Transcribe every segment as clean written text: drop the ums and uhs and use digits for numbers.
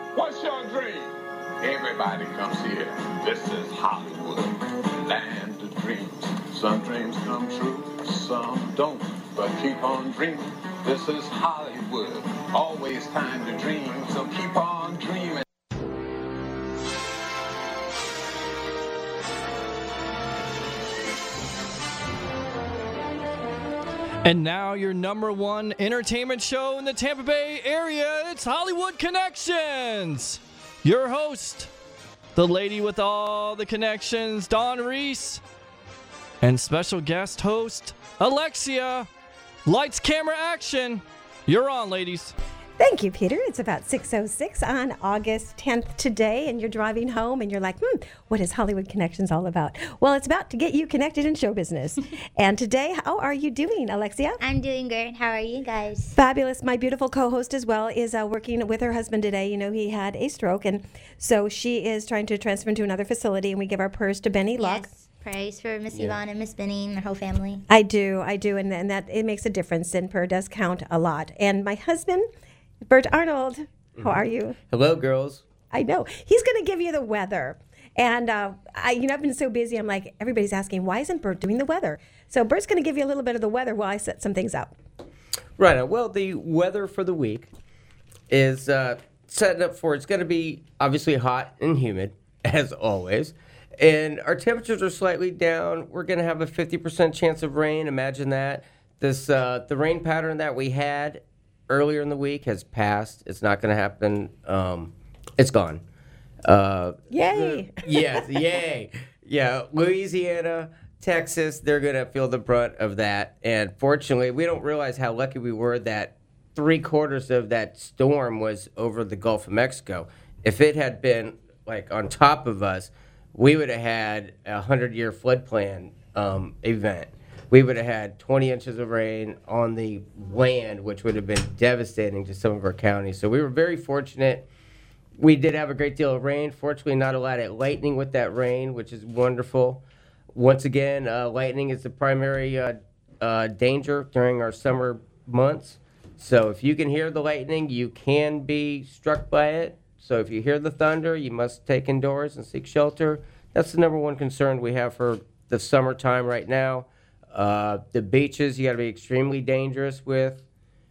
What's your dream? Everybody comes here. This is Hollywood, land of dreams. Some dreams come true, some don't. But keep on dreaming. This is Hollywood. Always time to dream, so keep on dreaming. And now your number one entertainment show in the Tampa Bay area, it's Hollywood Connections. Your host, the lady with all the connections, Dawn Reese, and special guest host, Alexia. Lights, camera, action. You're on, ladies. Thank you, Peter. It's about 6:06 on August 10th today, and you're driving home, and you're like, what is Hollywood Connections all about? Well, it's about to get you connected in show business. And today, how are you doing, Alexia? I'm doing great. How are you guys? Fabulous. My beautiful co-host as well is working with her husband today. You know, he had a stroke, and so she is trying to transfer into another facility, and we give our prayers to Benny Luck. Yes. Praise for Miss Yvonne and Miss Benny and their whole family. I do, and that it makes a difference, and prayer does count a lot. And my husband, Bert Arnold, how are you? Hello, girls. I know. He's going to give you the weather. And, I've been so busy. I'm like, everybody's asking, why isn't Bert doing the weather? So Bert's going to give you a little bit of the weather while I set some things up. Right. Well, the weather for the week is setting up for, it's going to be obviously hot and humid, as always. And our temperatures are slightly down. We're going to have a 50% chance of rain. Imagine that. The rain pattern that we had earlier in the week has passed. It's not going to happen. It's gone. Yay. Yes, yay. Yeah, Louisiana, Texas, they're going to feel the brunt of that. And fortunately, we don't realize how lucky we were that 3/4 of that storm was over the Gulf of Mexico. If it had been like on top of us, we would have had a 100-year flood plan event. We would have had 20 inches of rain on the land, which would have been devastating to some of our counties. So we were very fortunate. We did have a great deal of rain. Fortunately, not a lot of lightning with that rain, which is wonderful. Once again, lightning is the primary danger during our summer months. So if you can hear the lightning, you can be struck by it. So if you hear the thunder, you must take indoors and seek shelter. That's the number one concern we have for the summertime right now. The beaches, you got to be extremely dangerous with.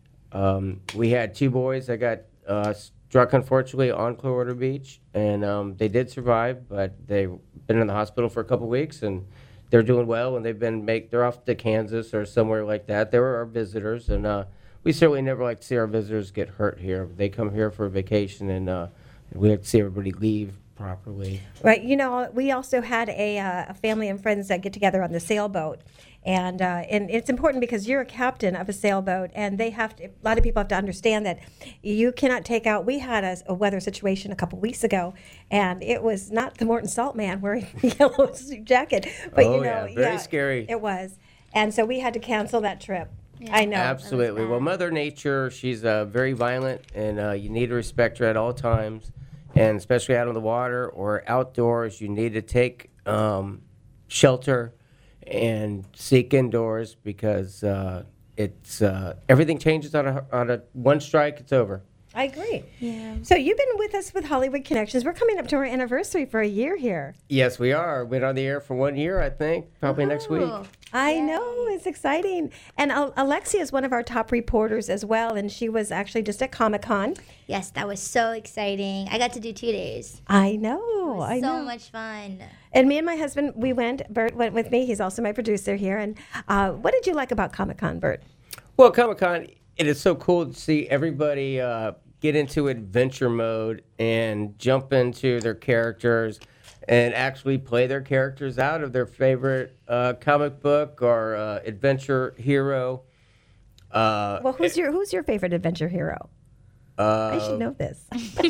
We had 2 boys that got struck, unfortunately, on Clearwater Beach, and they did survive, but they've been in the hospital for a couple weeks, and they're doing well, and they're off to Kansas or somewhere like that. They were our visitors, and we certainly never like to see our visitors get hurt here. They come here for a vacation, and we have to see everybody leave properly. Right. You know, we also had a family and friends that get together on the sailboat. And it's important because you're a captain of a sailboat, and they have to, a lot of people have to understand that you cannot take out. We had a weather situation a couple weeks ago, and it was not the Morton Salt Man wearing the yellow suit jacket, but very scary. It was, and so we had to cancel that trip. Yeah. I know. Absolutely. Well, Mother Nature, she's very violent, and you need to respect her at all times, and especially out on the water or outdoors, you need to take shelter and seek indoors because it's everything changes on a one strike. It's over. I agree. Yeah. So you've been with us with Hollywood Connections. We're coming up to our anniversary for a year here. Yes, we are. Been on the air for 1 year, I think. Probably next week. I know, it's exciting. And Alexia is one of our top reporters as well, and she was actually just at Comic-Con. Yes, that was so exciting. I got to do 2 days. I know, I know. So much fun. And me and my husband, we went. Bert went with me. He's also my producer here. And what did you like about Comic-Con, Bert? Well, Comic-Con, it is so cool to see everybody get into adventure mode and jump into their characters and actually play their characters out of their favorite comic book or adventure hero. Well, who's your favorite adventure hero? I should know this.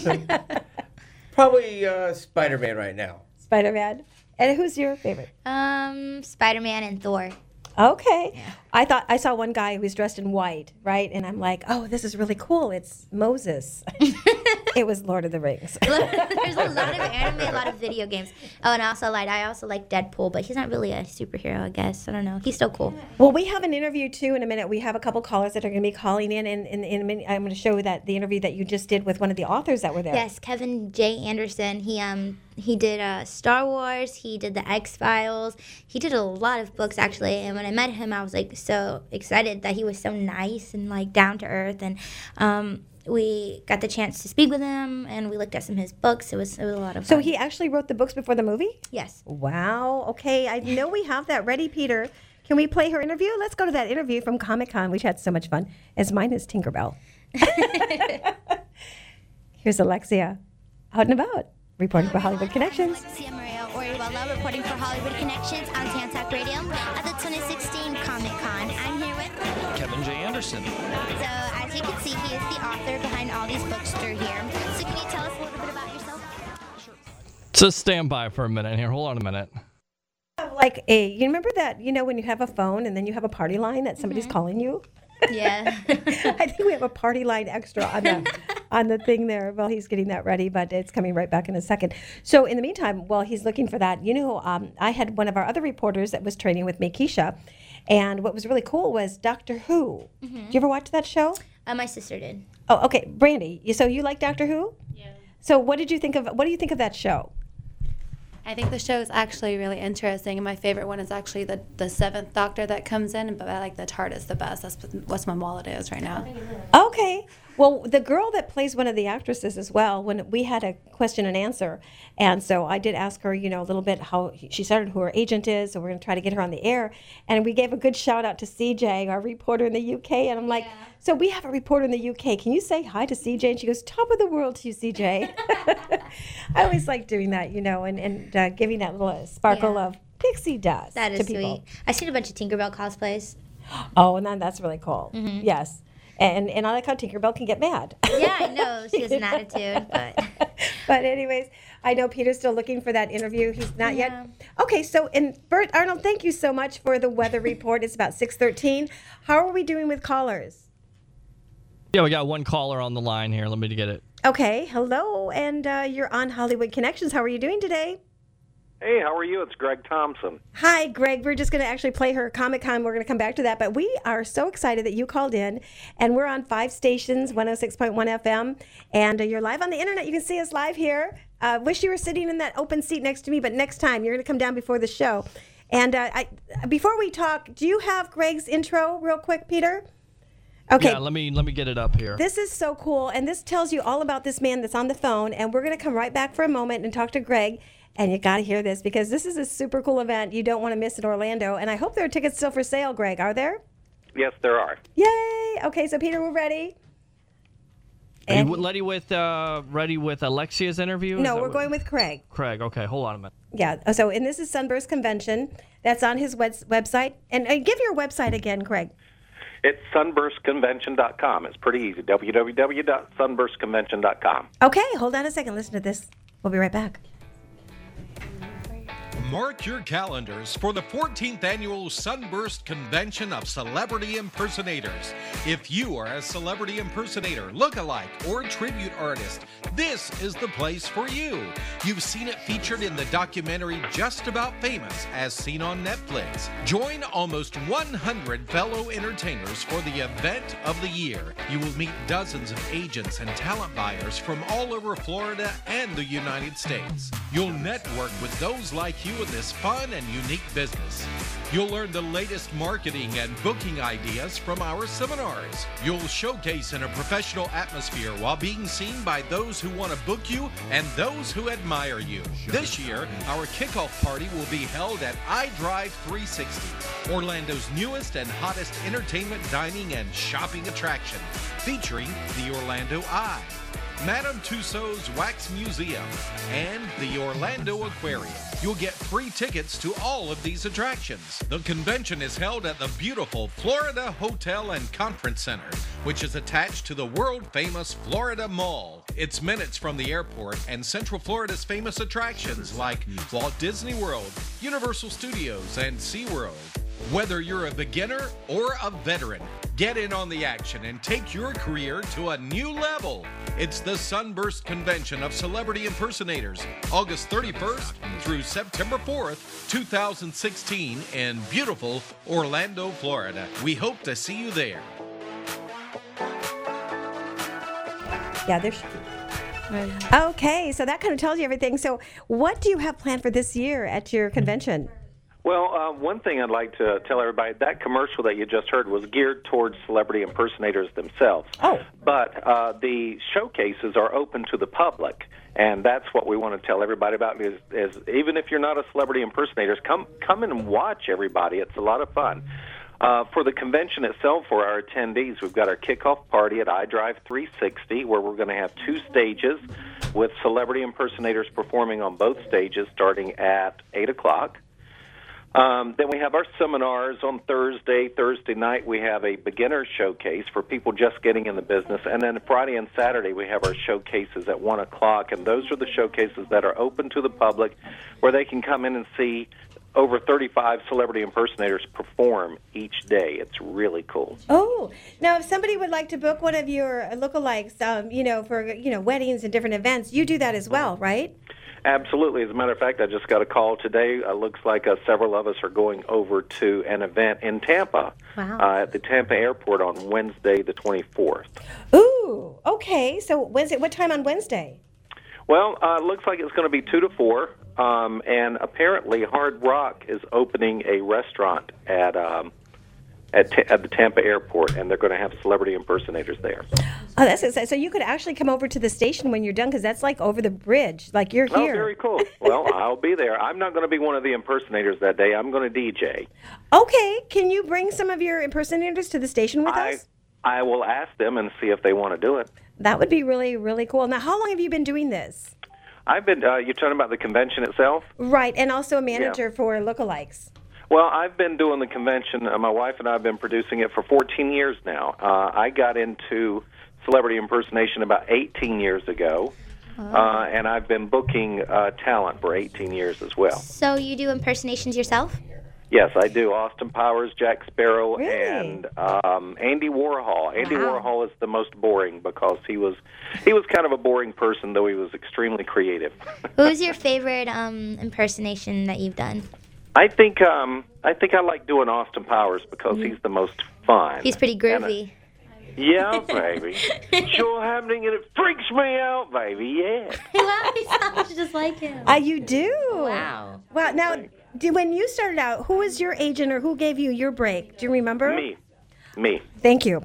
Probably Spider-Man right now. Spider-Man. And who's your favorite? Spider-Man and Thor. Okay. Yeah. I saw one guy who was dressed in white, right? And I'm like, oh, this is really cool. It's Moses. It was Lord of the Rings. There's a lot of anime, a lot of video games. Oh, and I also like Deadpool, but he's not really a superhero, I guess. I don't know. He's still cool. Well, we have an interview too in a minute. We have a couple callers that are going to be calling in a minute. I'm going to show that the interview that you just did with one of the authors that were there. Yes, Kevin J. Anderson. He did Star Wars. He did the X-Files. He did a lot of books, actually. And when I met him, I was like so excited that he was so nice and like down to earth. And we got the chance to speak with him, and we looked at some of his books. It was a lot of fun. So he actually wrote the books before the movie? Yes. Wow. Okay. I know we have that ready, Peter. Can we play her interview? Let's go to that interview from Comic-Con. We had so much fun. As mine is Tinkerbell. Here's Alexia out and about, reporting for Hollywood Connections. Alexia Maria Orihuela reporting for Hollywood Connections on Tantalk Radio at the 2016 Comic-Con. I'm here with Kevin J. Anderson. So as you can see, he is the author behind all these books through here. So can you tell us a little bit about yourself? Just stand by for a minute here. Hold on a minute. Like you remember that, when you have a phone and then you have a party line that somebody's calling you? Yeah. I think we have a party line extra on the thing there while he's getting that ready, but it's coming right back in a second. So in the meantime, while he's looking for that, I had one of our other reporters that was training with me, Keisha, and what was really cool was Doctor Who. Did you ever watch that show? My sister did. Oh, okay. Brandy, so you like Doctor Who? Yeah. So what do you think of that show? I think the show is actually really interesting, and my favorite one is actually the seventh Doctor that comes in, but I like the TARDIS the best. That's what my wallet is right now. Okay. Well, the girl that plays one of the actresses as well, when we had a question and answer, and so I did ask her, a little bit how she started, who her agent is, so we're going to try to get her on the air, and we gave a good shout out to CJ, our reporter in the UK, and I'm like, so we have a reporter in the UK. Can you say hi to CJ? And she goes, top of the world to you, CJ. I always like doing that, and giving that little sparkle of pixie dust That to is people. sweet. I seen a bunch of Tinkerbell cosplays. Oh, and that's really cool. Yes. And I like how Tinkerbell can get mad. Yeah, I know. She has an attitude, but... But anyways, I know Peter's still looking for that interview. He's not yet. Okay, so, and Bert Arnold, thank you so much for the weather report. It's about 6:13. How are we doing with callers? Yeah, we got one caller on the line here. Let me get it. Okay, hello, and you're on Hollywood Connections. How are you doing today? Hey, how are you? It's Greg Thompson. Hi, Greg. We're just going to actually play her Comic-Con. We're going to come back to that. But we are so excited that you called in. And we're on 5 stations, 106.1 FM. And you're live on the internet. You can see us live here. Wish you were sitting in that open seat next to me. But next time, you're going to come down before the show. And before we talk, do you have Greg's intro real quick, Peter? Okay. Yeah, let me get it up here. This is so cool. And this tells you all about this man that's on the phone. And we're going to come right back for a moment and talk to Greg. And you got to hear this because this is a super cool event. You don't want to miss in Orlando. And I hope there are tickets still for sale, Greg. Are there? Yes, there are. Yay! Okay, so Peter, we're ready. Are you ready with Alexia's interview? No, we're going with Craig. Craig, okay, hold on a minute. Yeah, so, and this is Sunburst Convention. That's on his website. And give your website again, Craig. It's sunburstconvention.com. It's pretty easy. www.sunburstconvention.com. Okay, hold on a second. Listen to this. We'll be right back. Mark your calendars for the 14th Annual Sunburst Convention of Celebrity Impersonators. If you are a celebrity impersonator, look-alike, or tribute artist, this is the place for you. You've seen it featured in the documentary Just About Famous, as seen on Netflix. Join almost 100 fellow entertainers for the event of the year. You will meet dozens of agents and talent buyers from all over Florida and the United States. You'll network with those like you in this fun and unique business. You'll learn the latest marketing and booking ideas from our seminars. You'll showcase in a professional atmosphere while being seen by those who want to book you and those who admire you. This year, our kickoff party will be held at iDrive 360, Orlando's newest and hottest entertainment, dining, and shopping attraction, featuring the Orlando Eye, Madame Tussauds Wax Museum, and the Orlando Aquarium. You'll get free tickets to all of these attractions. The convention is held at the beautiful Florida Hotel and Conference Center, which is attached to the world-famous Florida Mall. It's minutes from the airport and Central Florida's famous attractions like Walt Disney World, Universal Studios, and SeaWorld. Whether you're a beginner or a veteran, get in on the action and take your career to a new level. It's the Sunburst Convention of Celebrity Impersonators, August 31st through September 4th, 2016 in beautiful Orlando, Florida. We hope to see you there. Yeah, there should be. Okay, so that kind of tells you everything. So what do you have planned for this year at your convention? Well, one thing I'd like to tell everybody, that commercial that you just heard was geared towards celebrity impersonators themselves. Oh. But the showcases are open to the public, and that's what we want to tell everybody about, is even if you're not a celebrity impersonator, come in and watch everybody. It's a lot of fun. For the convention itself, for our attendees, we've got our kickoff party at iDrive 360, where we're going to have 2 stages with celebrity impersonators performing on both stages starting at 8 o'clock. Then we have our seminars on Thursday. Thursday night, we have a beginner showcase for people just getting in the business. And then Friday and Saturday, we have our showcases at 1 o'clock. And those are the showcases that are open to the public, where they can come in and see over 35 celebrity impersonators perform each day. It's really cool. Oh, now if somebody would like to book one of your lookalikes, for weddings and different events, you do that as well, right? Absolutely. As a matter of fact, I just got a call today. Looks like several of us are going over to an event in Tampa. Wow. At the Tampa airport on Wednesday, the 24th. Ooh, okay. So Wednesday, what time on Wednesday? Well, it looks like it's going to be 2 to 4, and apparently Hard Rock is opening a restaurant at the Tampa airport, and they're going to have celebrity impersonators there. Oh, that's exciting. So you could actually come over to the station when you're done, because that's like over the bridge, like you're here. Oh, very cool. Well, I'll be there. I'm not going to be one of the impersonators that day. I'm going to DJ. Okay. Can you bring some of your impersonators to the station with us? I will ask them and see if they want to do it. That would be really, really cool. Now, how long have you been doing this? I've been, you're talking about the convention itself? Right, and also a manager for lookalikes. Well, I've been doing the convention. My wife and I have been producing it for 14 years now. I got into celebrity impersonation about 18 years ago, and I've been booking talent for 18 years as well. So you do impersonations yourself? Yes, I do. Austin Powers, Jack Sparrow, Really? and Andy Warhol. Andy Warhol is the most boring because he was kind of a boring person, though he was extremely creative. Who's your favorite impersonation that you've done? I think I like doing Austin Powers because he's the most fun. He's pretty groovy. Yeah, baby. Sure happening, and it freaks me out, baby. Yeah. Wow, he sounds just like him. You do? Wow. Wow. Now, when you started out, who was your agent or who gave you your break? Do you remember? Me. Thank you.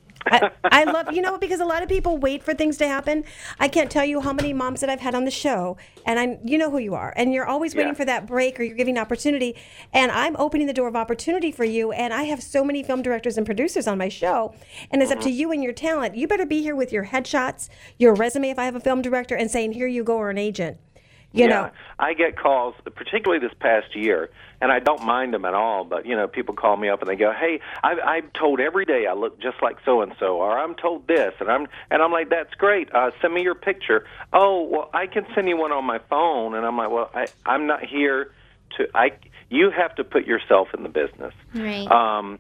I love, because a lot of people wait for things to happen. I can't tell you how many moms that I've had on the show, and you know who you are, and you're always waiting for that break, or you're giving opportunity, and I'm opening the door of opportunity for you, and I have so many film directors and producers on my show, and it's up to you and your talent. You better be here with your headshots, your resume if I have a film director, and saying, here you go, or an agent. You know. I get calls, particularly this past year, and I don't mind them at all, but, people call me up and they go, hey, I'm told every day I look just like so-and-so, or I'm told this, and I'm like, that's great, send me your picture. Oh, well, I can send you one on my phone, and I'm like, well, I'm not here to, you have to put yourself in the business. Right.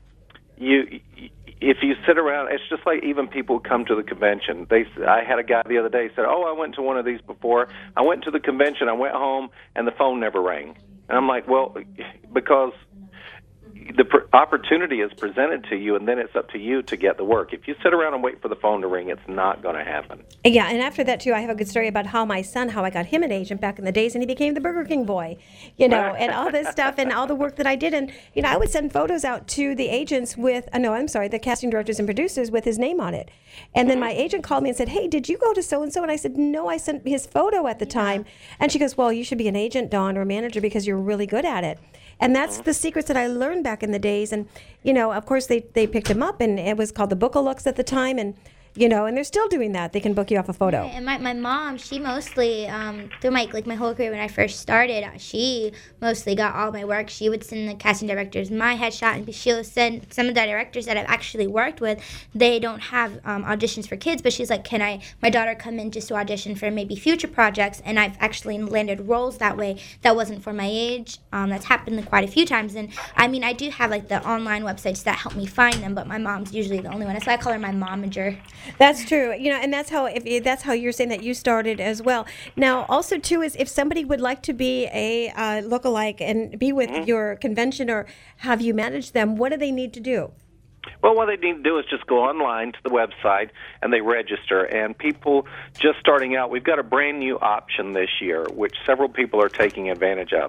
If you sit around, it's just like even people who come to the convention. I had a guy the other day said, I went to one of these before. I went to the convention, I went home, and the phone never rang. And I'm like, well, because the opportunity is presented to you, and then it's up to you to get the work. If you sit around and wait for the phone to ring, it's not going to happen. Yeah, and after that, too, I have a good story about how I got him an agent back in the days, and he became the Burger King boy, and all this stuff, and all the work that I did. And, I would send photos out to the agents with, the casting directors and producers with his name on it. And then my agent called me and said, hey, did you go to so-and-so? And I said, no, I sent his photo at the time. And she goes, well, you should be an agent, Dawn, or a manager, because you're really good at it. And that's the secrets that I learned back in the days. And, of course, they picked him up, and it was called the Bookalooks at the time. And, and they're still doing that. They can book you off a photo. Right. And my mom, she mostly, through my whole career when I first started, she mostly got all my work. She would send the casting directors my headshot, and she'll send some of the directors that I've actually worked with. They don't have auditions for kids, but she's like, can my daughter come in just to audition for maybe future projects? And I've actually landed roles that way that wasn't for my age. That's happened quite a few times. And I do have the online websites that help me find them, but my mom's usually the only one. So I call her my momager. That's true. And that's how that's how you're saying that you started as well. Now, also too is if somebody would like to be a lookalike and be with your convention or have you manage them, what do they need to do? Well, what they need to do is just go online to the website and they register. And people just starting out, we've got a brand new option this year, which several people are taking advantage of.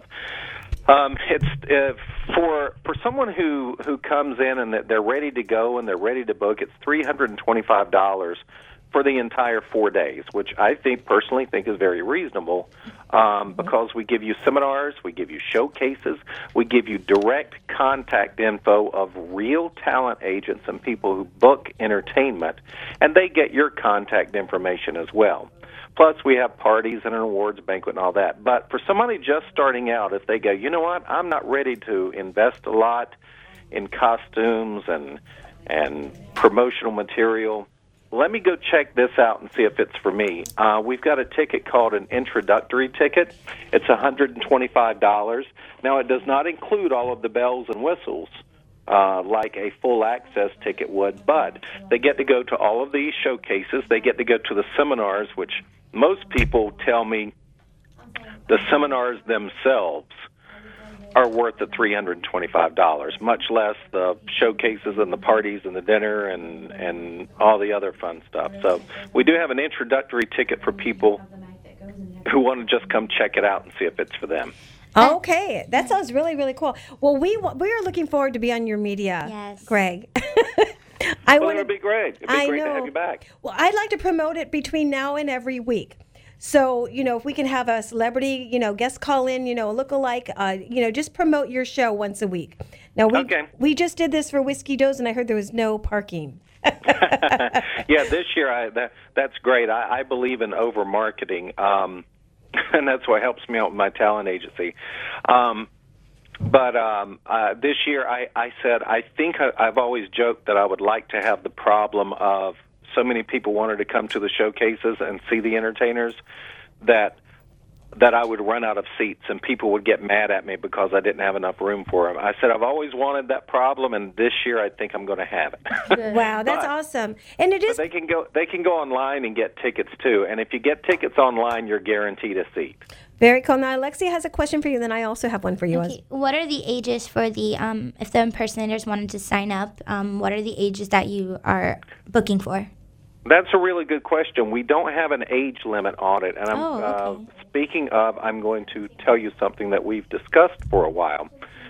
It's for someone who comes in and they're ready to go and they're ready to book. It's $325 for the entire 4 days, which I personally think is very reasonable, because we give you seminars, we give you showcases, we give you direct contact info of real talent agents and people who book entertainment, and they get your contact information as well. Plus, we have parties and an awards banquet and all that. But for somebody just starting out, if they go, you know what, I'm not ready to invest a lot in costumes and promotional material, let me go check this out and see if it's for me. We've got a ticket called an introductory ticket. It's $125. Now, it does not include all of the bells and whistles like a full access ticket would, but they get to go to all of these showcases. They get to go to the seminars, which most people tell me the seminars themselves are worth the $325, much less the showcases and the parties and the dinner and all the other fun stuff. So we do have an introductory ticket for people who want to just come check it out and see if it's for them. Okay, that sounds really, really cool. Well, we are looking forward to be on your media, Yes. Greg. It would be great. It'd be great to have you back. Well, I'd like to promote it between now and every week. So, if we can have a celebrity, guest call in, a lookalike, just promote your show once a week. Now, we just did this for Whiskey Does, and I heard there was no parking. Yeah, this year, that's great. I believe in over-marketing, and that's what helps me out with my talent agency. But this year, I said, I think I've always joked that I would like to have the problem of so many people wanted to come to the showcases and see the entertainers that I would run out of seats and people would get mad at me because I didn't have enough room for them. I said, I've always wanted that problem, and this year I think I'm going to have it. Wow, that's awesome. And it is. But they can go online and get tickets too, and if you get tickets online, you're guaranteed a seat. Very cool. Now, Alexia has a question for you, then I also have one for you. Okay. What are the ages for the, if the impersonators wanted to sign up, what are the ages that you are booking for? That's a really good question. We don't have an age limit on it, and speaking of, I'm going to tell you something that we've discussed for a while.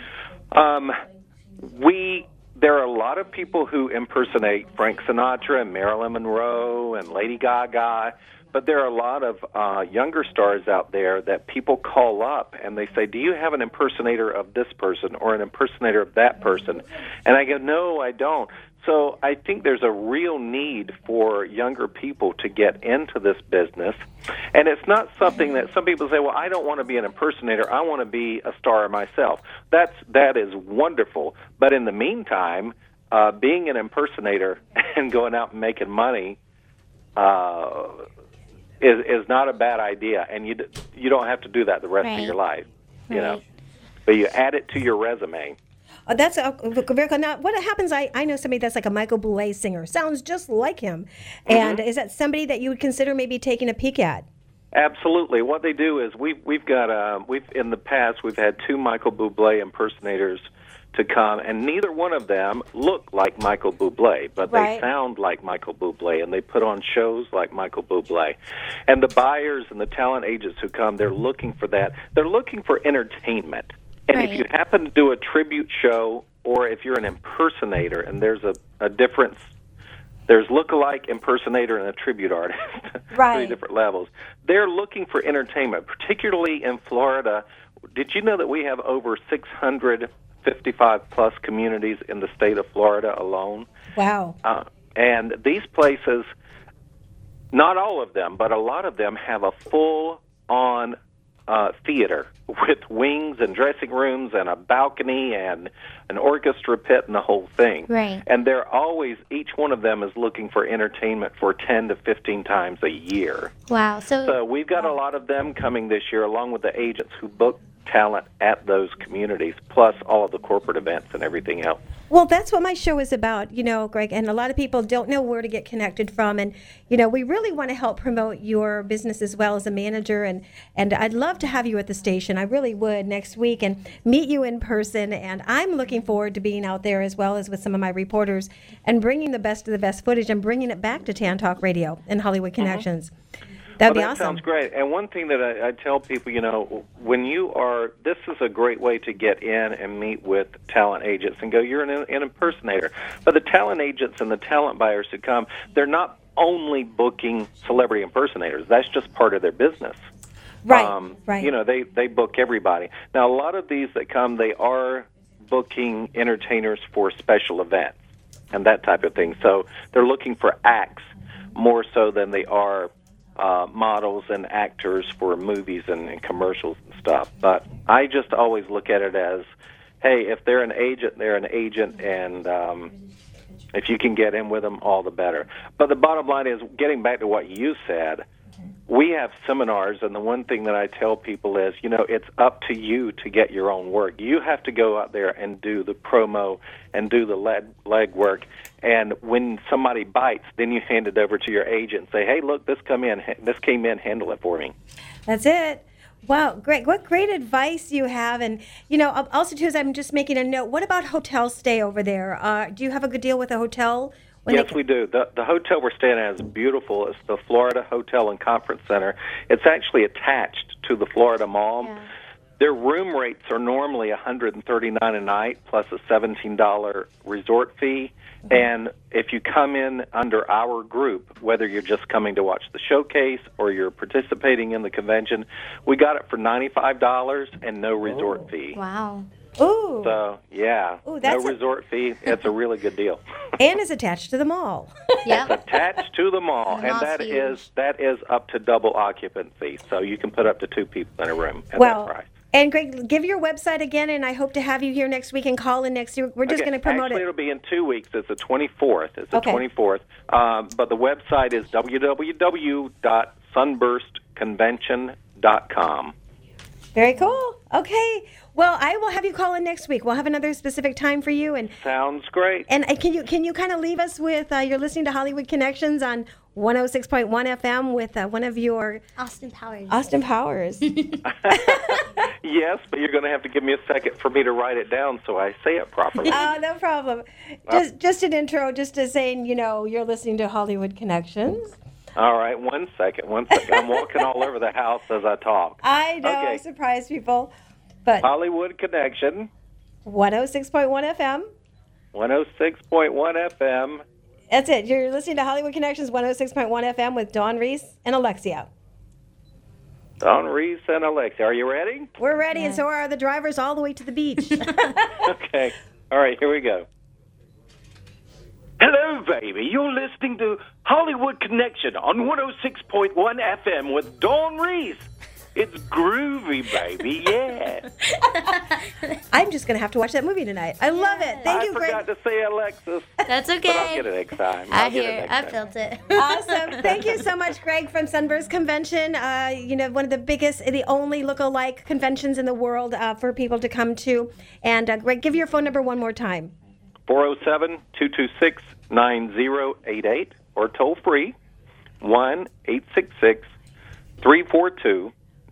There are a lot of people who impersonate Frank Sinatra and Marilyn Monroe and Lady Gaga, but there are a lot of younger stars out there that people call up and they say, do you have an impersonator of this person or an impersonator of that person? And I go, no, I don't. So I think there's a real need for younger people to get into this business. And it's not something that some people say, well, I don't want to be an impersonator. I want to be a star myself. That is wonderful. But in the meantime, being an impersonator and going out and making money is not a bad idea. And you don't have to do that the rest of your life, you know. But you add it to your resume. That's very cool. Now, what happens, I know somebody that's like a Michael Bublé singer. Sounds just like him. And is that somebody that you would consider maybe taking a peek at? Absolutely. What they do is we've in the past, we've had 2 Michael Bublé impersonators to come, and neither one of them look like Michael Bublé, but they sound like Michael Bublé, and they put on shows like Michael Bublé. And the buyers and the talent agents who come, they're looking for that. They're looking for entertainment. And if you happen to do a tribute show, or if you're an impersonator, and there's a difference, there's lookalike, impersonator, and a tribute artist, 3 different levels. They're looking for entertainment, particularly in Florida. Did you know that we have over 655-plus communities in the state of Florida alone? Wow. And these places, not all of them, but a lot of them have a full-on theater with wings and dressing rooms and a balcony and an orchestra pit and the whole thing. Right. And they're always, each one of them is looking for entertainment for 10 to 15 times a year. Wow. So we've got a lot of them coming this year, along with the agents who book talent at those communities, plus all of the corporate events and everything else. Well, that's what my show is about, Greg, and a lot of people don't know where to get connected from. And, we really want to help promote your business as well as a manager. And I'd love to have you at the station. I really would next week and meet you in person. And I'm looking forward to being out there as well as with some of my reporters and bringing the best of the best footage and bringing it back to Tan Talk Radio and Hollywood Connections. That'd be that awesome. Sounds great. And one thing that I tell people, when this is a great way to get in and meet with talent agents and go, you're an impersonator. But the talent agents and the talent buyers who come, they're not only booking celebrity impersonators. That's just part of their business. Right, right. They book everybody. Now, a lot of these that come, they are booking entertainers for special events and that type of thing. So they're looking for acts more so than they are models and actors for movies and commercials and stuff. But I just always look at it as, hey, if they're an agent, they're an agent, and if you can get in with them, all the better. But the bottom line is, getting back to what you said, we have seminars, and the one thing that I tell people is, it's up to you to get your own work. You have to go out there and do the promo and do the leg work. And when somebody bites, then you hand it over to your agent and say, hey, look, this came in, handle it for me. That's it. Wow, great. What great advice you have. And, also, too, as I'm just making a note, what about hotel stay over there? Do you have a good deal with a hotel? Yes, we do. The hotel we're staying at is beautiful. It's the Florida Hotel and Conference Center. It's actually attached to the Florida Mall. Yeah. Their room rates are normally $139 a night plus a $17 resort fee. Mm-hmm. And if you come in under our group, whether you're just coming to watch the showcase or you're participating in the convention, we got it for $95 and no resort fee. Wow. Ooh. So, yeah, no resort fee. It's a really good deal. And is attached to the mall. Yeah. It's attached to the mall, and that is up to double occupancy. So you can put up to 2 people in a room at that price. And Greg, give your website again, and I hope to have you here next week and call in next year. We're just going to promote Actually, it. It'll be in 2 weeks. It's the 24th. It's the 24th. But the website is www.sunburstconvention.com. Very cool. Okay. Well, I will have you call in next week. We'll have another specific time for you. And sounds great. And can you kind of leave us with you're listening to Hollywood Connections on 106.1 FM with one of your Austin Powers. Austin Powers. Yes, but you're going to have to give me a second for me to write it down so I say it properly. No problem. Just an intro, just to saying, you're listening to Hollywood Connections. All right, one second. I'm walking all over the house as I talk. I know, I surprise people. But Hollywood Connection. 106.1 FM. 106.1 FM. That's it. You're listening to Hollywood Connections 106.1 FM with Dawn Reese and Alexia. Dawn Reese and Alexia. Are you ready? We're ready, and so are the drivers all the way to the beach. Okay. All right, here we go. Hello, baby. You're listening to Hollywood Connection on 106.1 FM with Dawn Reese. It's groovy, baby, yeah. I'm just going to have to watch that movie tonight. I love it. Thank you, Greg. I forgot to say Alexis. That's okay. But I'll get it next time. I felt it. Awesome. Thank you so much, Greg, from Sunburst Convention. One of the biggest, the only look-alike conventions in the world for people to come to. And, Greg, give your phone number one more time. 407-226-9088 or toll free 1-866-342-9310.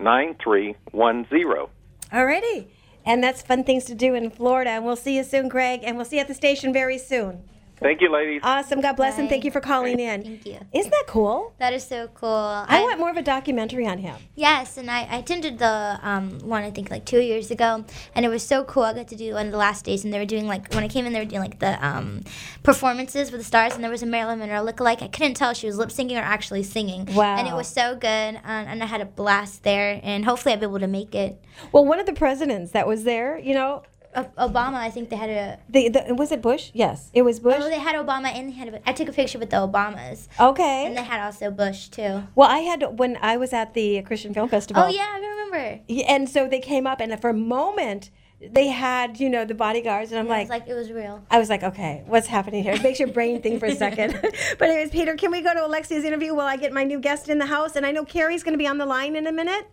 Alrighty. And that's fun things to do in Florida. And we'll see you soon, Greg. And we'll see you at the station very soon. Thank you, ladies. Awesome. God bless him. Thank you for calling in. Thank you. Isn't that cool? That is so cool. I want more of a documentary on him. Yes, and I attended the one, I think, 2 years ago, and it was so cool. I got to do one of the last days, and they were doing, when I came in, they were doing, the performances with the stars, and there was a Marilyn Monroe lookalike. I couldn't tell if she was lip-syncing or actually singing. Wow. And it was so good, and I had a blast there, and hopefully I'll be able to make it. Well, one of the presidents that was there, Obama, I think they had a... was it Bush? Yes, it was Bush. Oh, they had Obama, and I took a picture with the Obamas. Okay. And they had also Bush, too. Well, when I was at the Christian Film Festival. Oh, yeah, I remember. And so they came up, and for a moment, they had, the bodyguards, and I'm like... It was real. I was like, okay, what's happening here? It makes your brain think for a second. But anyways, Peter, can we go to Alexia's interview while I get my new guest in the house? And I know Carrie's going to be on the line in a minute.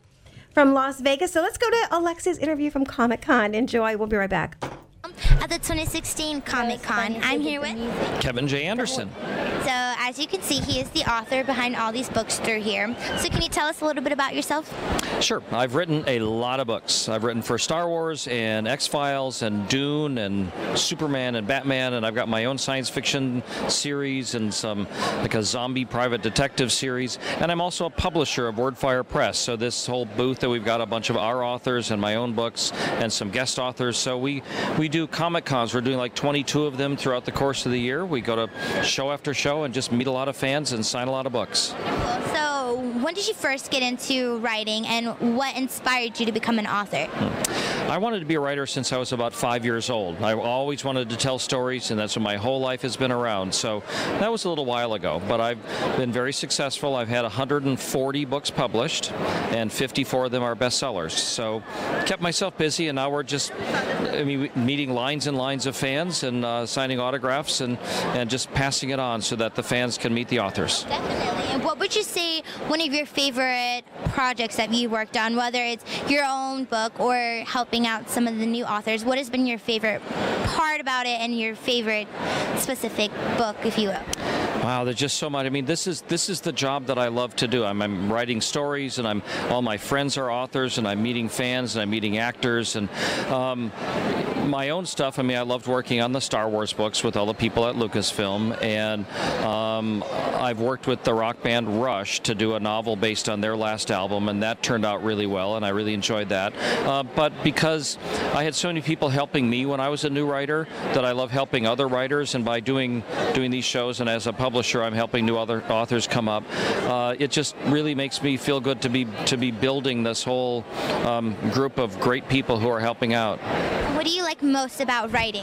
from Las Vegas. So let's go to Alexia's interview from Comic-Con. Enjoy. We'll be right back. At the 2016 Comic-Con, I'm here with Kevin J. Anderson. So as you can see, he is the author behind all these books through here. So can you tell us a little bit about yourself? Sure. I've written a lot of books. I've written for Star Wars and X-Files and Dune and Superman and Batman, and I've got my own science fiction series and some like a zombie private detective series. And I'm also a publisher of Wordfire Press. So this whole booth that we've got a bunch of our authors and my own books and some guest authors. So we do Comic-Cons. We're doing like 22 of them throughout the course of the year. We go to show after show and just meet a lot of fans and sign a lot of books. So when did you first get into writing, and what inspired you to become an author? I wanted to be a writer since I was about 5 years old. I always wanted to tell stories, and that's what my whole life has been around. So that was a little while ago, but I've been very successful. I've had 140 books published, and 54 of them are bestsellers. So kept myself busy, and now we're just meeting lines and lines of fans and signing autographs and just passing it on so that the fans can meet the authors. Definitely. And what would you say one of your favorite projects that you worked on, whether it's your own book or helping out some of the new authors? What has been your favorite part about it and your favorite specific book, if you will? Wow, there's just so much. I mean, this is the job that I love to do. I'm writing stories, and all my friends are authors, and I'm meeting fans, and I'm meeting actors, and my own stuff. I mean, I loved working on the Star Wars books with all the people at Lucasfilm, and I've worked with the rock band Rush to do a novel based on their last album, and that turned out really well, and I really enjoyed that. But because I had so many people helping me when I was a new writer, that I love helping other writers, and by doing these shows and as a publisher, I'm helping new other authors come up. It just really makes me feel good to be building this whole group of great people who are helping out. What do you like most about writing?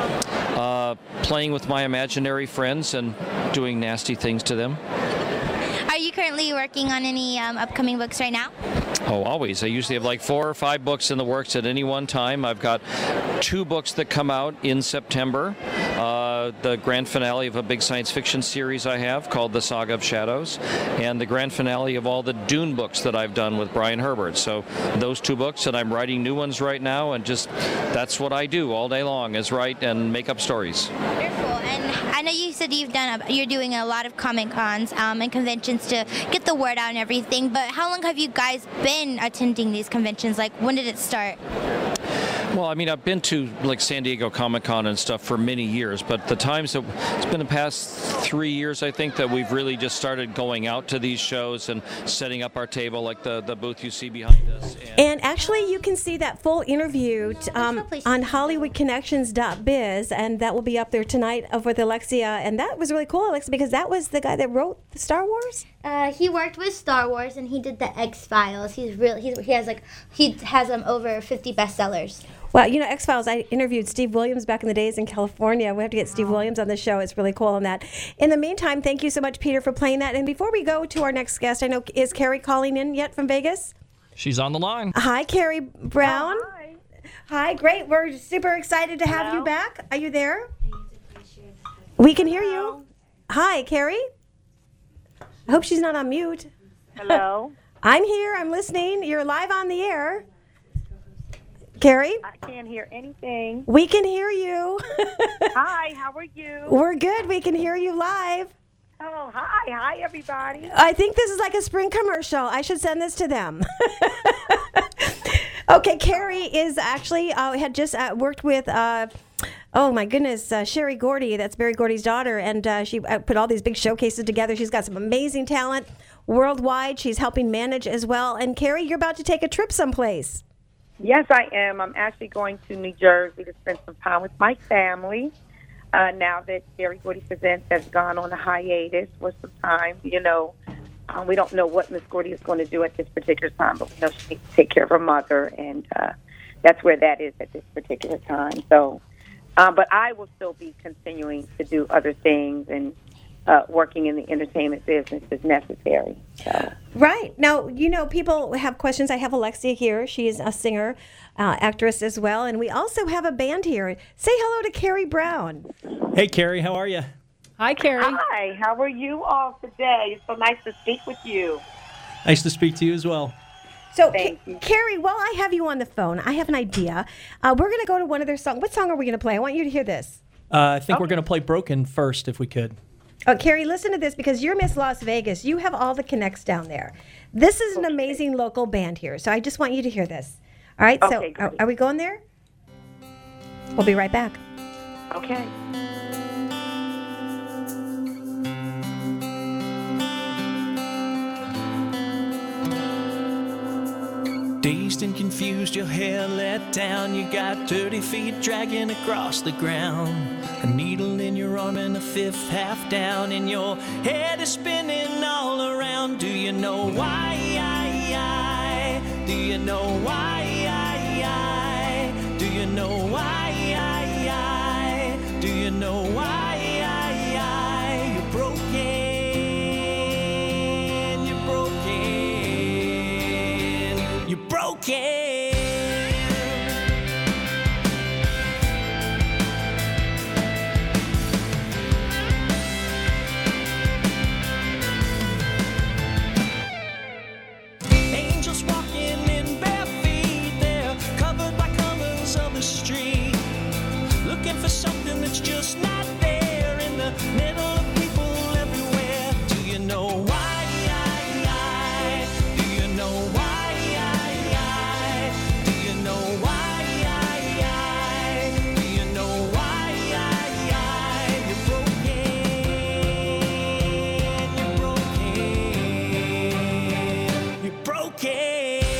Playing with my imaginary friends and doing nasty things to them. Are you currently working on any upcoming books right now? Oh, always. I usually have like 4 or 5 books in the works at any one time. I've got 2 books that come out in September. The grand finale of a big science fiction series I have called The Saga of Shadows, and the grand finale of all the Dune books that I've done with Brian Herbert. So those 2 books, and I'm writing new ones right now, and just that's what I do all day long, is write and make up stories. Wonderful. And I know you said you're doing a lot of Comic-Cons and conventions to get the word out and everything, but how long have you guys been attending these conventions? Like, when did it start? Well, I mean, I've been to like San Diego Comic-Con and stuff for many years, but the times that it's been the past 3 years, I think, that we've really just started going out to these shows and setting up our table, like the booth you see behind us. And actually, you can see that full interview on HollywoodConnections.biz, and that will be up there tonight with Alexia. And that was really cool, Alexia, because that was the guy that wrote the Star Wars. He worked with Star Wars, and he did the X-Files. He has over 50 bestsellers. Well, you know, X-Files, I interviewed Steve Williams back in the days in California. We have to get Steve Williams on the show. It's really cool on that. In the meantime, thank you so much, Peter, for playing that. And before we go to our next guest, I know, is Carrie calling in yet from Vegas? She's on the line. Hi, Carrie Brown. Oh, hi. Hi, great. We're super excited to have you back. Are you there? We can hear you. Hi, Carrie. I hope she's not on mute. Hello. I'm here. I'm listening. You're live on the air. Carrie? I can't hear anything. We can hear you. Hi, how are you? We're good. We can hear you live. Oh, hi. Hi, everybody. I think this is like a spring commercial. I should send this to them. Okay, Carrie is actually, had just worked with, oh my goodness, Sherry Gordy. That's Barry Gordy's daughter. And she put all these big showcases together. She's got some amazing talent worldwide. She's helping manage as well. And Carrie, you're about to take a trip someplace. Yes, I am. I'm actually going to New Jersey to spend some time with my family. Now that Sherry Gordy Presents has gone on a hiatus for some time, you know, we don't know what Miss Gordy is going to do at this particular time, but we know she needs to take care of her mother, and that's where that is at this particular time. So, but I will still be continuing to do other things and working in the entertainment business as necessary. So. Right. Now, you know, people have questions. I have Alexia here. She is a singer, actress as well. And we also have a band here. Say hello to Carrie Brown. Hey, Carrie. How are you? Hi, Carrie. Hi. How are you all today? It's so nice to speak with you. Nice to speak to you as well. So, Thank you. Carrie, while I have you on the phone, I have an idea. We're going to go to one of their songs. What song are we going to play? I want you to hear this. I think we're going to play Broken first, if we could. Carrie, listen to this because you're Miss Las Vegas. You have all the connects down there. This is an amazing local band here, so I just want you to hear this. All right, Okay, so great. are we going there? We'll be right back. Okay. Dazed and confused, your hair let down. You got 30 feet dragging across the ground. A needle in your arm and a fifth half down, and your head is spinning all around. Do you know why? Do you know why? Do you know why? Do you know why? You're broken. You're broken. You're broken. Angels walking in bare feet, they're covered by colors of the street, looking for something that's just not there in the middle of people everywhere. Do you know why? Do you know why? Do you know why? Do you know why? You're broken. You're broken. You're broken.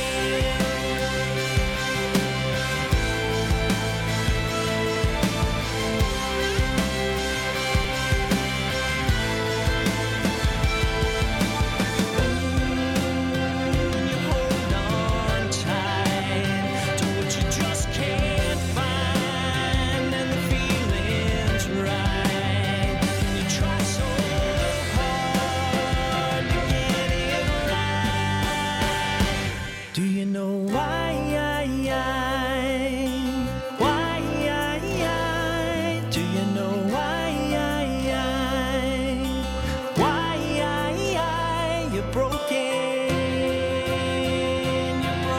You hold on tight to what you just can't find, and the feeling's right. You try so hard to get it right. Do you know why? Why? Do you know why? Why? You're broken. You're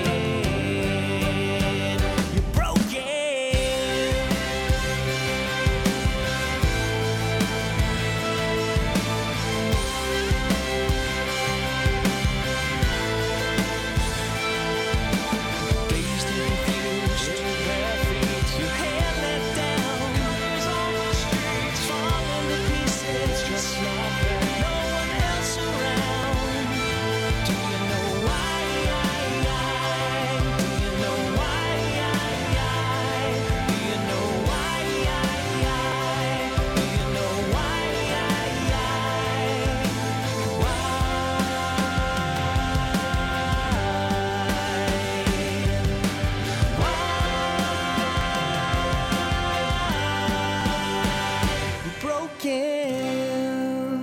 broken. You're broken. Dazed and confused, bare feet, your head let down. Colors on the streets, falling to pieces, just like that. No one else around. Do you know why? Do you know why? Do you know why? Do you know why? You're broken.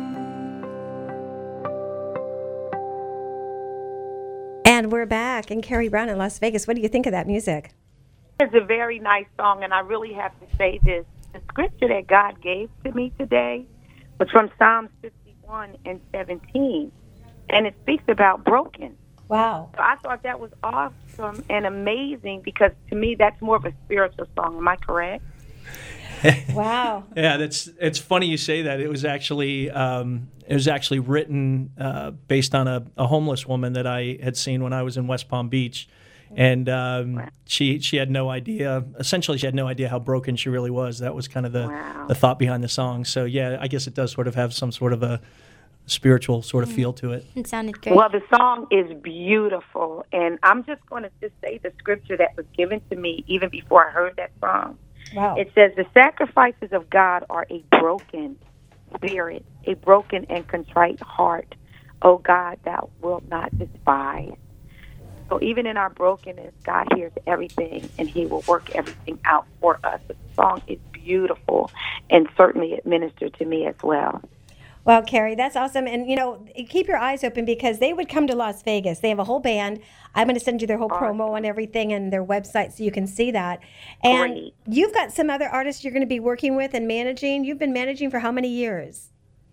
And we're back. And Carrie Brown in Las Vegas. What do you think of that music? It's a very nice song, and I really have to say this. The scripture that God gave to me today was from Psalms 51:17, and it speaks about broken. Wow. So I thought that was awesome and amazing because to me that's more of a spiritual song. Am I correct? Wow. Yeah, it's funny you say that. It was actually written based on a homeless woman that I had seen when I was in West Palm Beach, and she had no idea. Essentially, she had no idea how broken she really was. That was kind of the thought behind the song. So yeah, I guess it does sort of have some sort of a spiritual sort of feel to it. It sounded great. Well, the song is beautiful, and I'm just going to just say the scripture that was given to me even before I heard that song. Wow. It says, the sacrifices of God are a broken spirit, a broken and contrite heart. O God, thou wilt not despise. So even in our brokenness, God hears everything, and he will work everything out for us. The song is beautiful, and certainly it ministered to me as well. Well, Carrie, that's awesome. And, keep your eyes open because they would come to Las Vegas. They have a whole band. I'm going to send you their whole promo and everything and their website so you can see that. And Great. you've got some other artists you're going to be working with and managing. You've been managing for how many years?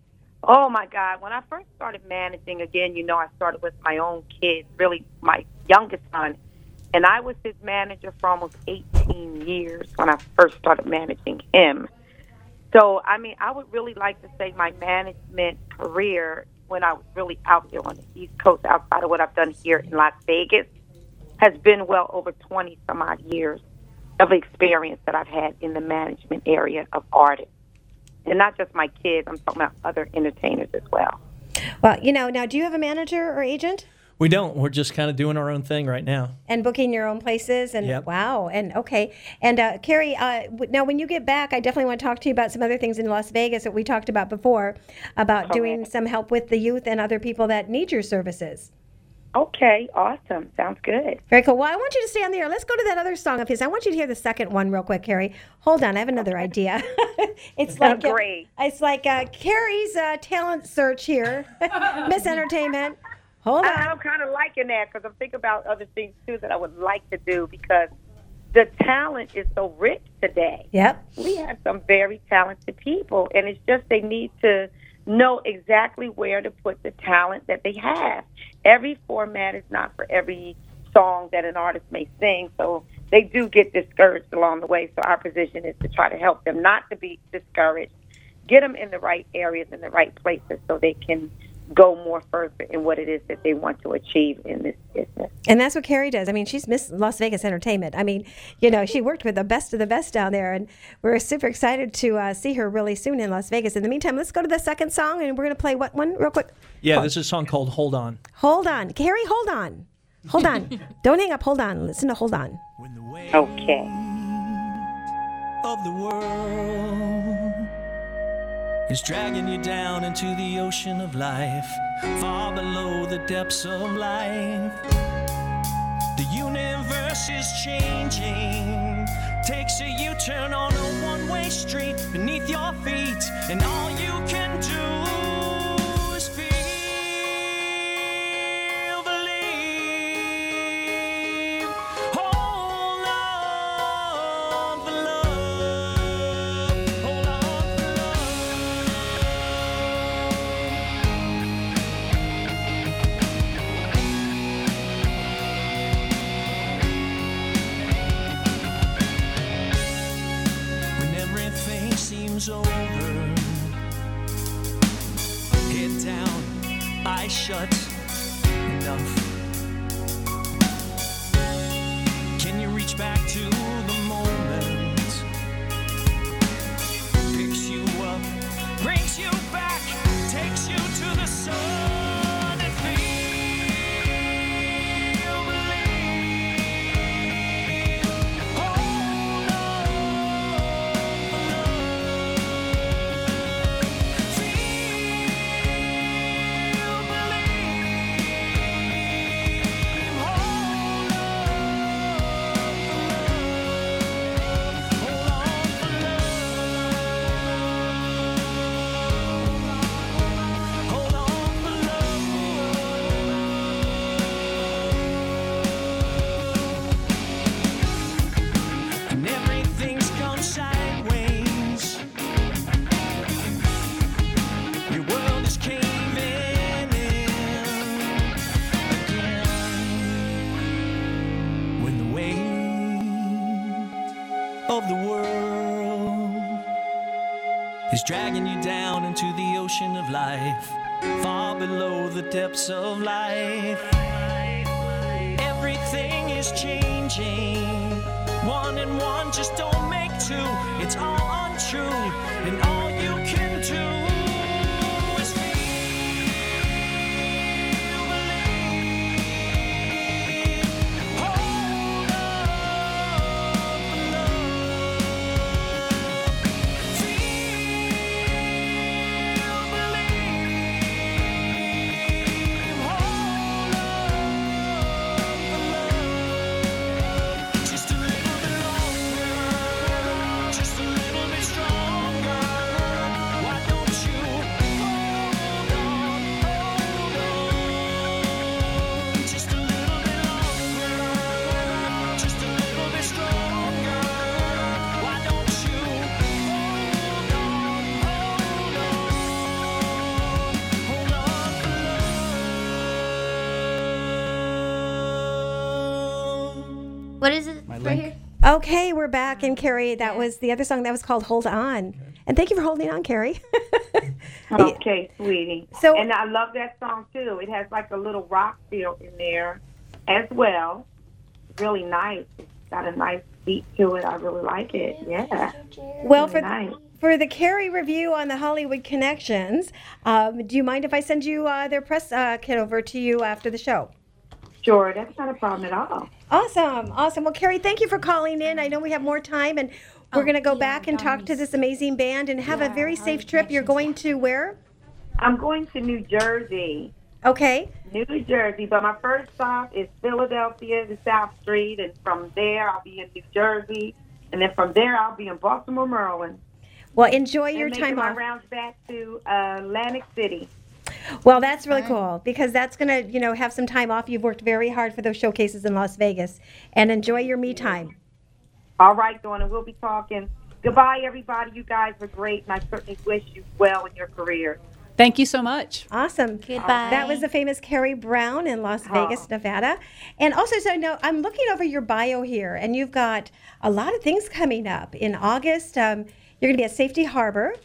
Oh, my God. When I first started managing, again, I started with my own kids, really my youngest son. And I was his manager for almost 18 years when I first started managing him. So, I mean, I would really like to say my management career when I was really out there on the East Coast, outside of what I've done here in Las Vegas, has been well over 20 some odd years of experience that I've had in the management area of artists. And not just my kids, I'm talking about other entertainers as well. Well, now, do you have a manager or agent? We don't. We're just kind of doing our own thing right now. And booking your own places? And Yep. Wow. And okay. And Carrie, now when you get back, I definitely want to talk to you about some other things in Las Vegas that we talked about before, about doing some help with the youth and other people that need your services. Okay, awesome. Sounds good. Very cool. Well, I want you to stay on the air. Let's go to that other song of his. I want you to hear the second one real quick, Carrie. Hold on. I have another idea. It's like Great. It's like Carrie's talent search here. Miss Entertainment. Hold on. I'm kind of liking that because I'm thinking about other things, too, that I would like to do because the talent is so rich today. Yep. We have some very talented people, and it's just they need to know exactly where to put the talent that they have. Every format is not for every song that an artist may sing, so they do get discouraged along the way. So our position is to try to help them not to be discouraged, get them in the right areas, in the right places so they can go more further in what it is that they want to achieve in this business. And that's what Carrie does. I mean, she's Miss Las Vegas Entertainment. I mean, she worked with the best of the best down there, and we're super excited to see her really soon in Las Vegas. In the meantime, let's go to the second song, and we're going to play what one real quick? Yeah, this is a song called Hold On. Hold on. Carrie, hold on. Hold on. Don't hang up. Hold on. Listen to Hold On. Okay. Of the world is dragging you down into the ocean of life, far below the depths of life. The universe is changing, takes a U-turn on a one-way street beneath your feet, and all you can do is feel, believe. Hold on for love, hold on for when everything seems over. Head down, eyes shut, enough. Can you reach back to the moment? Picks you up, brings you back, takes you to the sun and feel, believe. Hold on for love. Feel, believe. Hold on for love. Hold on for love. Hold on for love. And everything's gone sideways. Your world is caving in again. When the weight of the world is dragging you down into the ocean of life, far below the depths of life. Everything is changing. One and one just don't make two. It's all untrue, and all you can do is feel, believe. Hold on for love. Feel, believe. Hold on for love. Just a little bit longer, just a little bit stronger. Why don't What is it My right link. here? Okay, we're back. And Carrie, that was the other song that was called Hold On. And thank you for holding on, Carrie. Okay, sweetie. So- and I love that song too. It has like a little rock feel in there as well. Really nice. It's got a nice beat to it. I really like it. Yeah. Well, Really nice. for the Carrie review on the Hollywood Connections, do you mind if I send you their press kit over to you after the show? Sure, that's not a problem at all. Awesome. Well, Carrie, thank you for calling in. I know we have more time, and we're going to go back and talk to this amazing band and have a very safe trip. You're going to where? I'm going to New Jersey. Okay. New Jersey, but my first stop is Philadelphia, the South Street, and from there I'll be in New Jersey, and then from there I'll be in Baltimore, Maryland. Well, enjoy your and time making my off. rounds back to Atlantic City. Well, that's really cool because that's going to, have some time off. You've worked very hard for those showcases in Las Vegas, and enjoy your me time. All right, Dawn, and we'll be talking. Goodbye, everybody. You guys were great, and I certainly wish you well in your career. Thank you so much. Awesome. Goodbye. That was the famous Carrie Brown in Las Vegas, Nevada. And also, so now I'm looking over your bio here, and you've got a lot of things coming up. In August, you're going to be at Safety Harbor.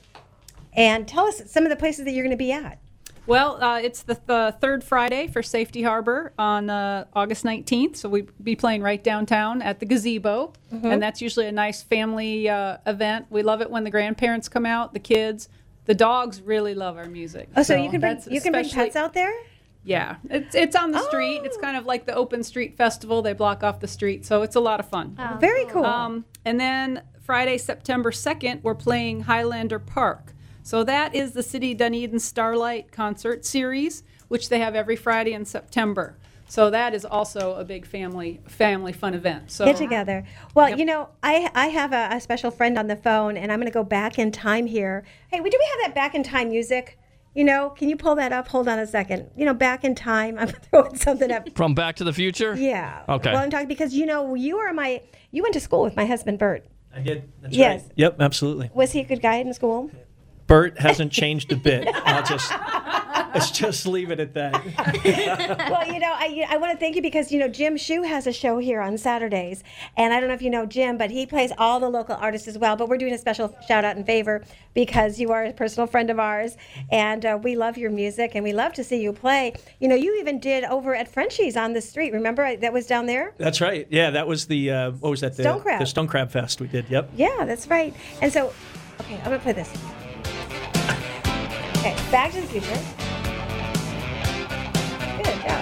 And tell us some of the places that you're going to be at. Well, it's the third Friday for Safety Harbor on August 19th. So we'll be playing right downtown at the Gazebo. And that's usually a nice family event. We love it when the grandparents come out, the kids. The dogs really love our music. Oh, so you can bring especially- pets out there? Yeah, it's on the street. It's kind of like the open street festival. They block off the street, so it's a lot of fun. Oh, very cool. And then Friday, September 2nd, we're playing Highlander Park. So that is the City Dunedin Starlight Concert Series, which they have every Friday in September. So that is also a big family fun event. So Get together. Well, I have a special friend on the phone, and I'm going to go back in time here. Hey, do we have that back in time music? Can you pull that up? Hold on a second. Back in time. I'm throwing something up. From Back to the Future? Yeah. Okay. Well, I'm talking because you went to school with my husband Bert. I did. That's Yes. right. Yep, absolutely. Was he a good guy in school? Bert hasn't changed a bit. Let's just leave it at that. Well, I want to thank you because, Jim Shue has a show here on Saturdays. And I don't know if you know Jim, but he plays all the local artists as well. But we're doing a special shout out and favor because you are a personal friend of ours. And we love your music and we love to see you play. You even did over at Frenchie's on the street. Remember that was down there? That's right. Yeah, that was the, what was that? Stone Crab. The Stone Crab Fest we did. Yep. Yeah, that's right. And so, okay, I'm going to play this. Okay, Back to the Future. Good job.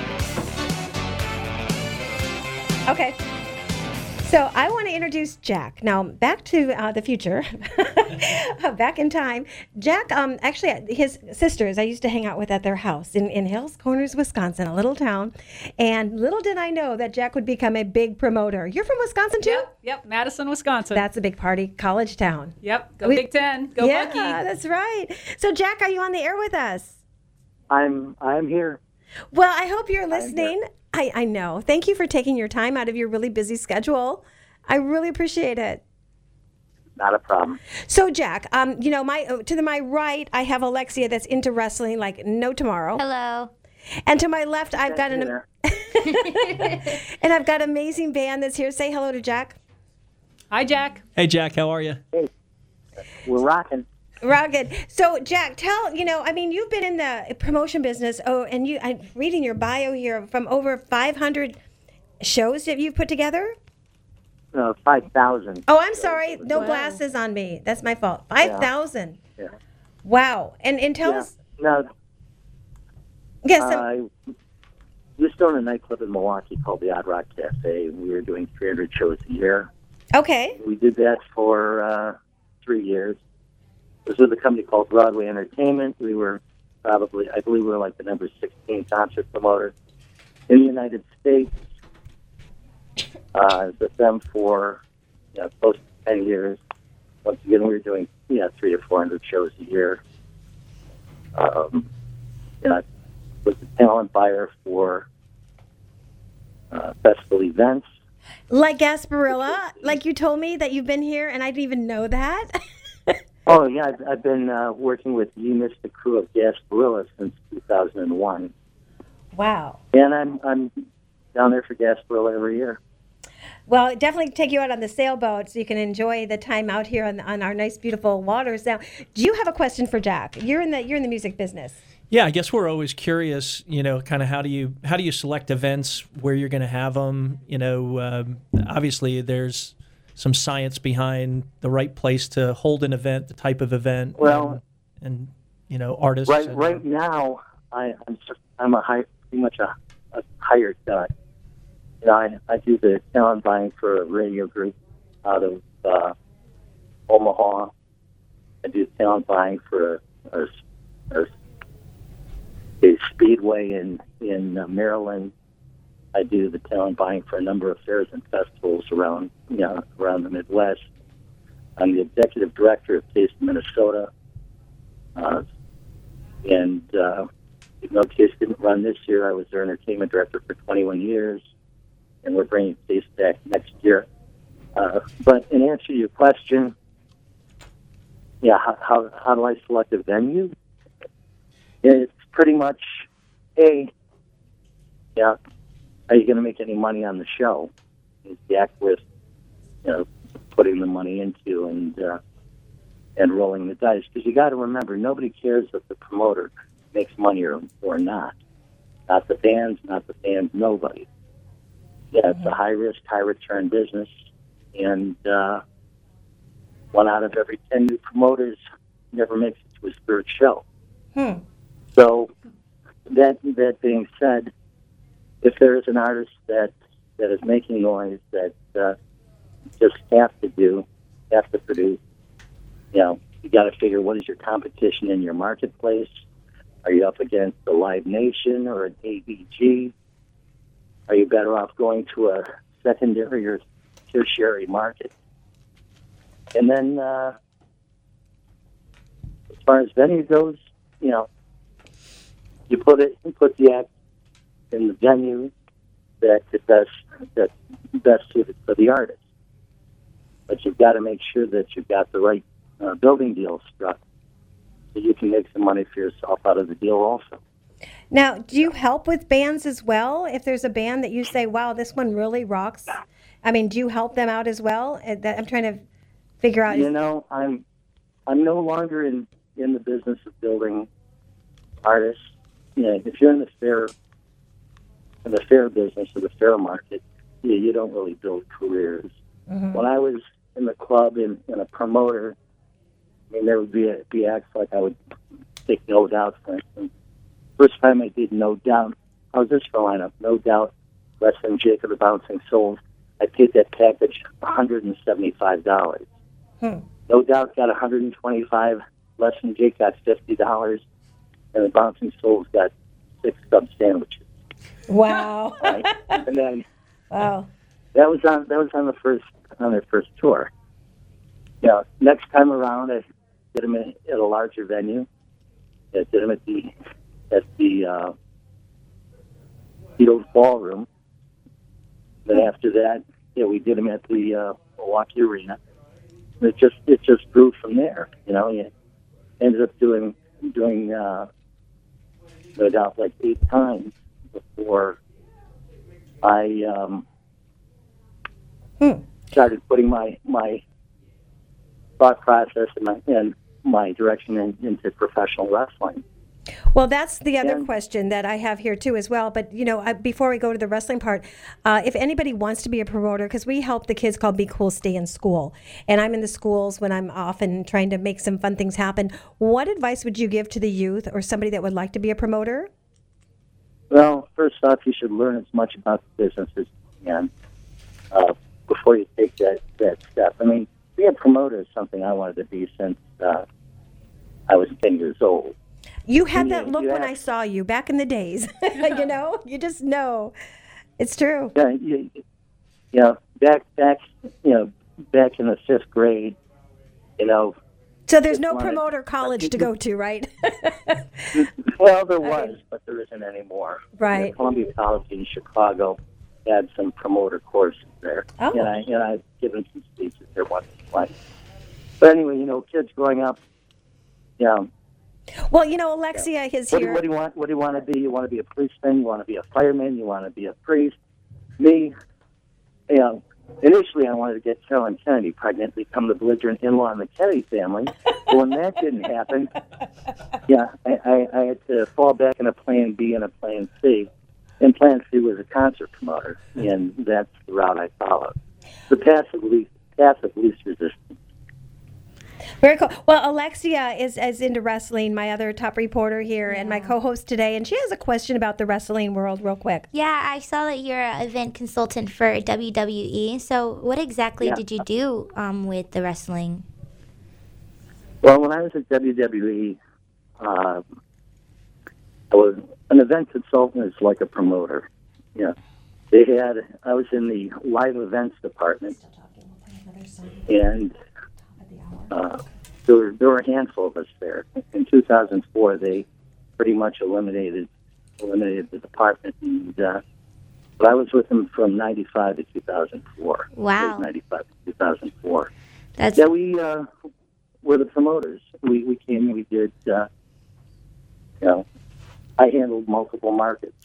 Okay. So I want to introduce Jack. Now, back to the future, back in time. Jack, actually, his sisters, I used to hang out with at their house in Hills Corners, Wisconsin, a little town. And little did I know that Jack would become a big promoter. You're from Wisconsin, too? Yep, Madison, Wisconsin. That's a big party, college town. Yep, go Big Ten, go yeah, Bucky. Yeah, that's right. So, Jack, are you on the air with us? I'm here. Well, I hope you're listening. I know. Thank you for taking your time out of your really busy schedule. I really appreciate it. Not a problem. So, Jack, my right, I have Alexia that's into wrestling like no tomorrow. Hello. And to my left, I've got and I've got an amazing band that's here. Say hello to Jack. Hi, Jack. Hey, Jack, how are you? Hey, we're rocking. Rugged. So, Jack, you've been in the promotion business. Oh, and I'm reading your bio here from over 500 shows that you've put together. 5,000. Oh, I'm sorry. No glasses on me. That's my fault. 5,000. Yeah. Wow. And tell us. No. Yes. We used to own a nightclub in Milwaukee called the Odd Rock Cafe. We were doing 300 shows a year. Okay. We did that for 3 years. It was with a company called Broadway Entertainment. We were I believe we were like the number 16 concert promoter in the United States. I was with them for close to 10 years. Once again, we were doing 300 to 400 shows a year. I was the talent buyer for festival events. Like Gasparilla, like you told me that you've been here, and I didn't even know that. Oh, yeah, I've been working with the Mystic crew of Gasparilla since 2001. Wow. And I'm down there for Gasparilla every year. Well, definitely take you out on the sailboat so you can enjoy the time out here on our nice, beautiful waters. Now, do you have a question for Jack? You're in the music business. Yeah, I guess we're always curious, kind of how do you select events, where you're going to have them? Obviously there's some science behind the right place to hold an event, the type of event. Well, and artists. Right now, I'm pretty much a hired guy. I do the talent buying for a radio group out of Omaha. I do talent buying for a speedway in Maryland. I do the talent buying for a number of fairs and festivals around the Midwest. I'm the executive director of Taste Minnesota. Even though Taste didn't run this year, I was their entertainment director for 21 years. And we're bringing Taste back next year. But in answer to your question, how do I select a venue? It's pretty much, are you going to make any money on the show? Is the act worth, putting the money into and rolling the dice? Because you got to remember, nobody cares if the promoter makes money or not. Not the bands, not the fans, nobody. Yeah, it's a high-risk, high-return business, and 1 out of every 10 new promoters never makes it to a Spirit show. So, that being said, if there is an artist that is making noise that just have to produce, you got to figure what is your competition in your marketplace. Are you up against a Live Nation or an ABG? Are you better off going to a secondary or tertiary market? And then, as far as venue goes, you put the act in the venue that's best suited for the artist. But you've got to make sure that you've got the right building deal struck so you can make some money for yourself out of the deal also. Now, do you help with bands as well? If there's a band that you say, wow, this one really rocks, do you help them out as well? I'm trying to figure out. I'm no longer in the business of building artists. If you're in the fair business or the fair market, you don't really build careers. Mm-hmm. When I was in the club and a promoter, there would be acts like I would take No Doubt, for instance. First time I did No Doubt, how's this for lineup? No Doubt, Less Than Jake of the Bouncing Souls. I paid that package $175. No Doubt got $125, Less Than Jake got $50, and the Bouncing Souls got 6 sub sandwiches. Wow! Right? And then, wow, that was on their first tour. Next time around, I did them at a larger venue. I did them at the Beatles Ballroom. Then after that, we did them at the Milwaukee Arena. It just grew from there. You ended up doing No Doubt like 8 times before I started putting my thought process and my direction into professional wrestling. Well, that's the other question that I have here too as well. But before we go to the wrestling part, if anybody wants to be a promoter, because we help the kids called Be Cool Stay in School, and I'm in the schools when I'm off and trying to make some fun things happen. What advice would you give to the youth or somebody that would like to be a promoter? Well, first off, you should learn as much about the business as you can before you take that step. Being a promoter is something I wanted to be since I was 10 years old. You had that look when I saw you back in the days. You just know. It's true. Yeah, back in the 5th grade, So there's no promoter college to go to, right? Well, there was, but there isn't anymore. Right. Columbia College in Chicago had some promoter courses there. Oh. And I've given some speeches there once or twice. But anyway, kids growing up, Well, Alexia is here. What do you want to be? You want to be a policeman? You want to be a fireman? You want to be a priest? Me, initially I wanted to get Carolyn Kennedy pregnant, become the belligerent in-law in the Kennedy family. But when that didn't happen, I had to fall back in a plan B and a plan C. And plan C was a concert promoter, and that's the route I followed. The path of least resistance. Very cool. Well, Alexia is into wrestling, my other top reporter here, and my co-host today, and she has a question about the wrestling world real quick. Yeah, I saw that you're an event consultant for WWE. So what exactly did you do with the wrestling? Well, when I was at WWE, I was an event consultant is like a promoter. Yeah. I was in the live events department, and there were a handful of us there. In 2004, they pretty much eliminated the department, and but I was with them from 95 to 2004. Wow. 95 to 2004. We were the promoters. We came and we did, I handled multiple markets.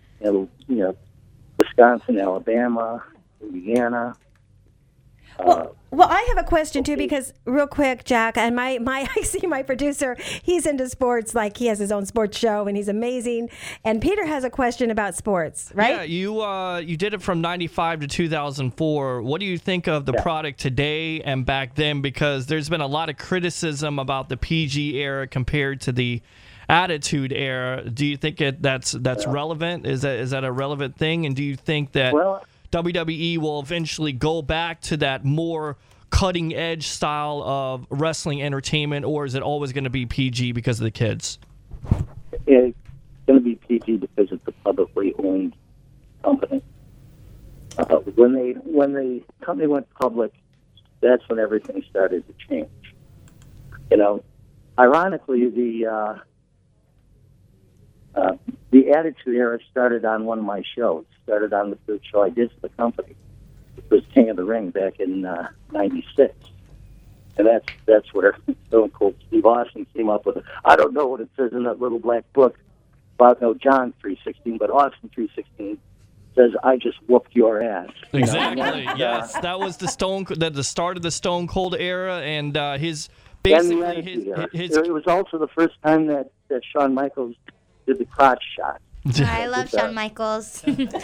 Wisconsin, Alabama, Indiana. Well, I have a question too, because real quick, Jack, and I see my producer, he's into sports, like he has his own sports show and he's amazing. And Peter has a question about sports, right? Yeah, you did it from 95 to 2004. What do you think of the product today and back then? Because there's been a lot of criticism about the PG era compared to the Attitude Era. Do you think that's relevant? Is that a relevant thing? And do you think that WWE will eventually go back to that more cutting edge style of wrestling entertainment, or is it always going to be PG because of the kids? It's going to be PG because it's a publicly owned company. When the company went public, that's when everything started to change. Ironically, the Attitude Era started on one of my shows. Started on the third show I did for the company. It was King of the Ring back in '96, and that's where Stone Cold Steve Austin came up with it. I don't know what it says in that little black book about John 3:16, but Austin 3:16 says, "I just whooped your ass." Exactly. Yes, that was the start of the Stone Cold era, and his basically his. It was also the first time that Shawn Michaels did the crotch shot. I love Shawn Michaels.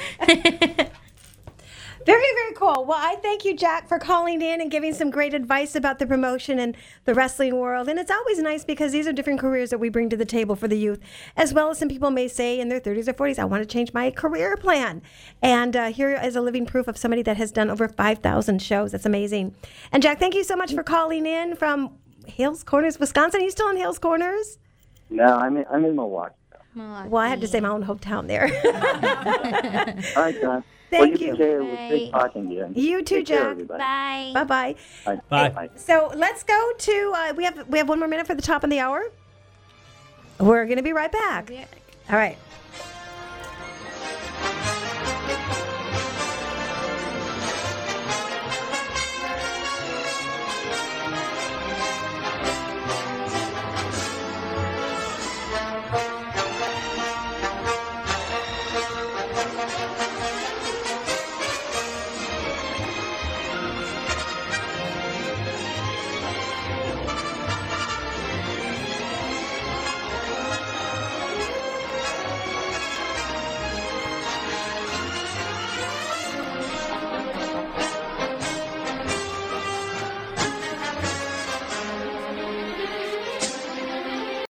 Very, very cool. Well, I thank you, Jack, for calling in and giving some great advice about the promotion and the wrestling world. And it's always nice because these are different careers that we bring to the table for the youth, as well as some people may say in their 30s or 40s, I want to change my career plan. And here is a living proof of somebody that has done over 5,000 shows. That's amazing. And Jack, thank you so much for calling in from Hales Corners, Wisconsin. Are you still in Hales Corners? No, I'm in Milwaukee. Well, I had to say my own hometown there. All right, John. Thank you. It was great talking to you. You too, Jack. Bye. Bye-bye. Bye. So let's go to, we have 1 more minute for the top of the hour. We're going to be right back. All right.